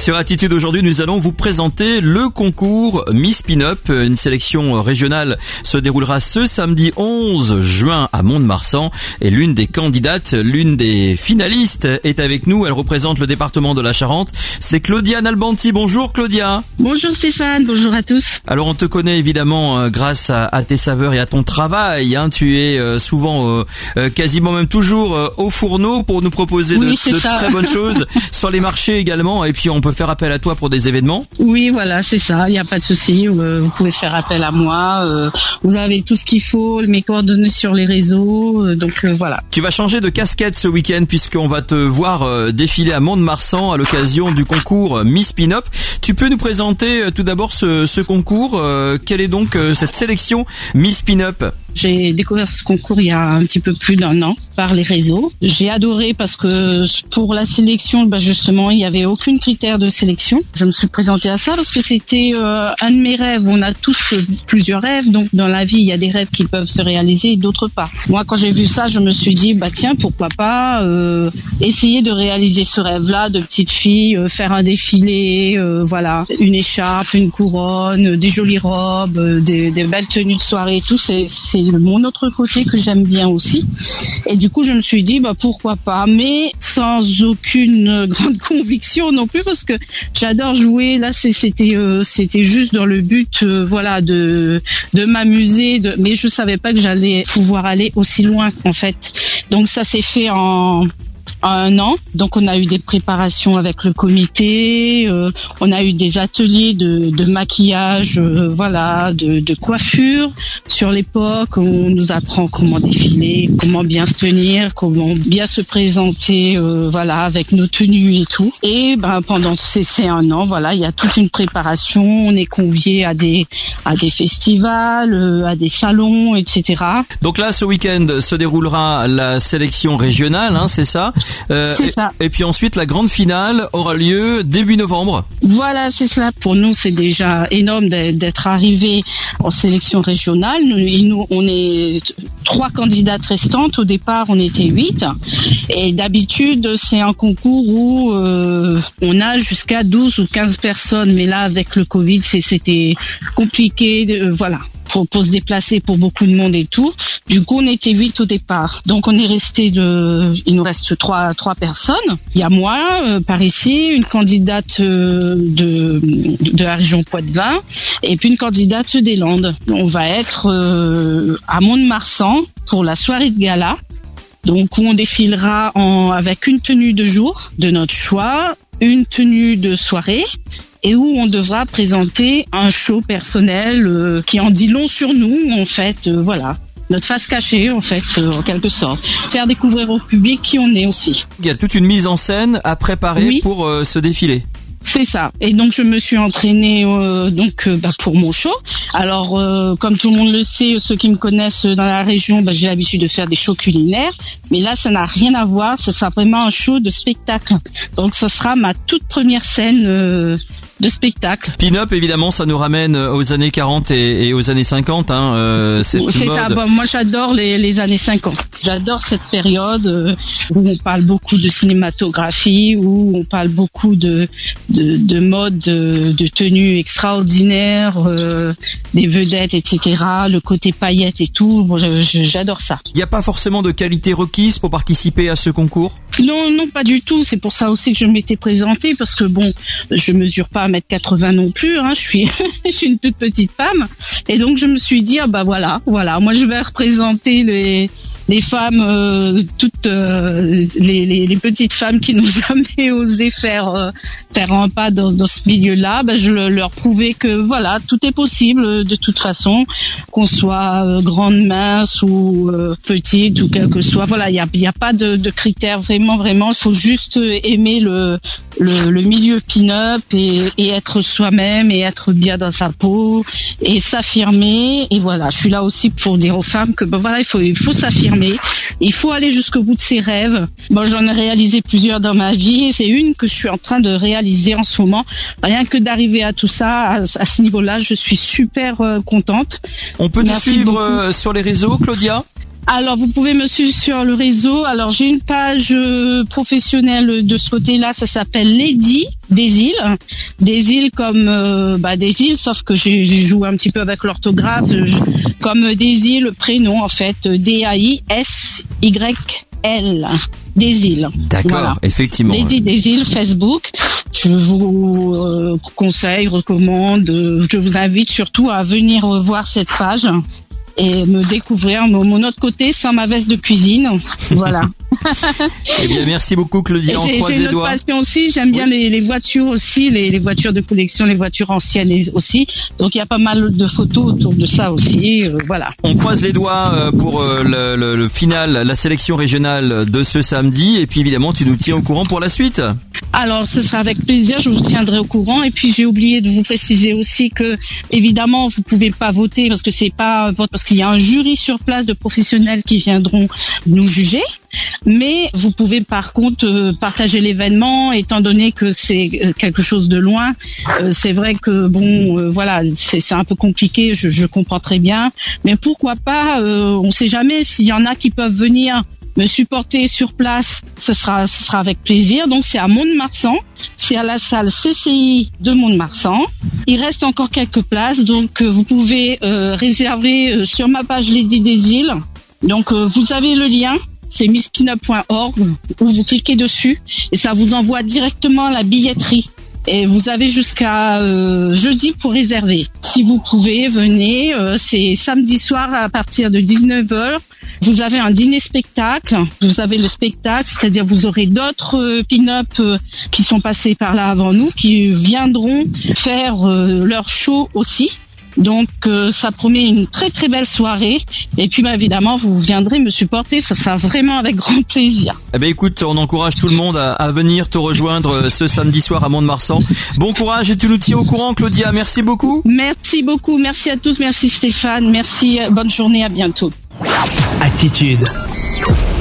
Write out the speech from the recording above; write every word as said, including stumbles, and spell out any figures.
Sur Attitude aujourd'hui, nous allons vous présenter le concours Miss Pin-Up. Une sélection régionale se déroulera ce samedi onze juin à Mont-de-Marsan et l'une des candidates, l'une des finalistes est avec nous. Elle représente le département de la Charente. C'est Claudia Nalbanti. Bonjour Claudia. Bonjour Stéphane, bonjour à tous. Alors on te connaît évidemment euh, grâce à, à tes saveurs et à ton travail. Hein. Tu es euh, souvent, euh, euh, quasiment même toujours euh, au fourneau pour nous proposer oui, de, de très bonnes choses sur les marchés également. Et puis on peut faire appel à toi pour des événements. Oui, voilà, c'est ça. Il n'y a pas de souci. Euh, vous pouvez faire appel à moi. Euh, vous avez tout ce qu'il faut, mes coordonnées sur les réseaux. Euh, donc euh, voilà. Tu vas changer de casquette ce week-end puisqu'on va te voir euh, défiler à Mont-de-Marsan à l'occasion du concours Miss Pin-Up. Tu peux nous présenter euh, tout d'abord ce, ce concours. Euh, quelle est donc euh, cette sélection Miss Pin-Up ? J'ai découvert ce concours il y a un petit peu plus d'un an par les réseaux. J'ai adoré parce que pour la sélection, bah justement, il n'y avait aucun critère de sélection. Je me suis présentée à ça parce que c'était euh, un de mes rêves. On a tous plusieurs rêves, donc dans la vie, il y a des rêves qui peuvent se réaliser et d'autres pas. Moi, quand j'ai vu ça, je me suis dit, bah tiens, pourquoi pas euh, essayer de réaliser ce rêve-là de petite fille, euh, faire un défilé, euh, voilà, une écharpe, une couronne, des jolies robes, euh, des, des belles tenues de soirée, tout. C'est, c'est mon autre côté que j'aime bien aussi. Et du coup, je me suis dit, bah pourquoi pas, mais sans aucune grande conviction non plus, parce que j'adore jouer. Là, c'est, c'était, euh, c'était juste dans le but, euh, voilà, de de m'amuser. De, mais je savais pas que j'allais pouvoir aller aussi loin, en fait. Donc ça s'est fait en un an. Donc on a eu des préparations avec le comité, euh, on a eu des ateliers de, de maquillage, euh, voilà, de, de coiffure sur l'époque. On nous apprend comment défiler, comment bien se tenir, comment bien se présenter, euh, voilà, avec nos tenues et tout. Et ben pendant ces, ces un an, voilà, il y a toute une préparation. On est convié à des à des festivals, euh, à des salons, et cetera. Donc là, ce week-end se déroulera la sélection régionale, hein, c'est ça. Euh, c'est ça. Et, et puis ensuite, la grande finale aura lieu début novembre. Voilà, c'est cela. Pour nous, c'est déjà énorme d'être arrivé en sélection régionale. Nous, nous, on est trois candidates restantes. Au départ, on était huit. Et d'habitude, c'est un concours où euh, on a jusqu'à douze ou quinze personnes. Mais là, avec le Covid, c'était compliqué. De, voilà. Pour, pour se déplacer pour beaucoup de monde et tout. Du coup, on était huit au départ. Donc, on est resté de, il nous reste trois, trois personnes. Il y a moi, euh, par ici, une candidate euh, de, de la région Poitou-Vin et puis une candidate des Landes. On va être euh, à Mont-de-Marsan pour la soirée de gala. Donc, où on défilera en, avec une tenue de jour de notre choix, une tenue de soirée, et où on devra présenter un show personnel euh, qui en dit long sur nous, en fait, euh, voilà. Notre face cachée, en fait, euh, en quelque sorte. Faire découvrir au public qui on est aussi. Il y a toute une mise en scène à préparer oui. pour euh, ce défilé. C'est ça. Et donc je me suis entraînée euh, donc euh, bah, pour mon show. Alors euh, comme tout le monde le sait, ceux qui me connaissent dans la région, bah, j'ai l'habitude de faire des shows culinaires. Mais là, ça n'a rien à voir. Ce sera vraiment un show de spectacle. Donc ça sera ma toute première scène euh, de spectacle. Pin-Up, évidemment, ça nous ramène aux années quarante et, et aux années cinquante. Hein, euh, c'est ça. Bon, moi, j'adore les, les années cinquante. J'adore cette période euh, où on parle beaucoup de cinématographie, où on parle beaucoup de de, de mode, de, de tenue extraordinaire, euh, des vedettes, et cetera. Le côté paillettes et tout. Bon, j'adore ça. Il n'y a pas forcément de qualité requise pour participer à ce concours ? Non, non, pas du tout. C'est pour ça aussi que je m'étais présentée, parce que bon, je mesure pas un mètre quatre-vingts non plus, hein. Je suis, je suis une toute petite femme, et donc je me suis dit, ah bah voilà, voilà, moi je vais représenter les les femmes, euh, toutes euh, les, les, les petites femmes qui n'ont jamais osé faire euh, faire un pas dans, dans ce milieu-là. Ben, je leur prouvais que voilà, tout est possible de toute façon, qu'on soit euh, grande, mince ou euh, petite ou quel que soit. Voilà, il y a, y a pas de, de critères vraiment, vraiment. Il faut juste aimer le le, le milieu pin-up et, et être soi-même et être bien dans sa peau et s'affirmer. Et voilà, je suis là aussi pour dire aux femmes que ben voilà, il faut il faut s'affirmer. Il faut aller jusqu'au bout de ses rêves. Bon, j'en ai réalisé plusieurs dans ma vie et c'est une que je suis en train de réaliser en ce moment. Rien que d'arriver à tout ça, à, à ce niveau-là, je suis super euh, contente. On peut te suivre euh, sur les réseaux, Claudia ? Alors, vous pouvez me suivre sur le réseau. Alors, j'ai une page euh, professionnelle de ce côté-là. Ça s'appelle Lady des îles. Des îles comme euh, bah, des îles, sauf que j'ai, j'ai joué un petit peu avec l'orthographe. Je, comme des îles, prénom en fait. D A I S Y L. Des îles. D'accord, voilà. Effectivement. Lady des îles, Facebook. Je vous euh, conseille, recommande. Euh, je vous invite surtout à venir voir cette page et me découvrir mon, mon autre côté sans ma veste de cuisine. Voilà. Eh bien, merci beaucoup, Claudia. On croise les doigts. J'ai une autre passion aussi. J'aime bien oui. les, les voitures aussi, les, les voitures de collection, les voitures anciennes aussi. Donc, il y a pas mal de photos autour de ça aussi. Euh, voilà. On croise les doigts pour euh, le, le, le final, la sélection régionale de ce samedi. Et puis, évidemment, tu nous tiens au courant pour la suite. Alors, ce sera avec plaisir. Je vous tiendrai au courant. Et puis, j'ai oublié de vous préciser aussi que, évidemment, vous pouvez pas voter parce que c'est pas vote, parce qu'il y a un jury sur place de professionnels qui viendront nous juger. Mais vous pouvez par contre euh, partager l'événement, étant donné que c'est euh, quelque chose de loin. Euh, c'est vrai que bon, euh, voilà, c'est, c'est un peu compliqué. Je, je comprends très bien, mais pourquoi pas euh, on ne sait jamais s'il y en a qui peuvent venir me supporter sur place. Ce sera, ce sera avec plaisir. Donc c'est à Mont-de-Marsan, c'est à la salle C C I de Mont-de-Marsan. Il reste encore quelques places, donc euh, vous pouvez euh, réserver euh, sur ma page Lady des îles. Donc euh, vous avez le lien. C'est miss pinup point org où vous cliquez dessus et ça vous envoie directement à la billetterie. Et vous avez jusqu'à euh, jeudi pour réserver. Si vous pouvez, venez. Euh, c'est samedi soir à partir de dix-neuf heures. Vous avez un dîner-spectacle. Vous avez le spectacle, c'est-à-dire vous aurez d'autres euh, pin-up euh, qui sont passés par là avant nous, qui viendront faire euh, leur show aussi. Donc euh, ça promet une très très belle soirée et puis bah, évidemment vous viendrez me supporter, ça sera vraiment avec grand plaisir. Eh ben écoute, on encourage tout le monde à, à venir te rejoindre ce samedi soir à Mont-de-Marsan. Bon courage et tu nous tiens au courant, Claudia, merci beaucoup. Merci beaucoup, merci à tous, merci Stéphane, merci, bonne journée, à bientôt. Attitude.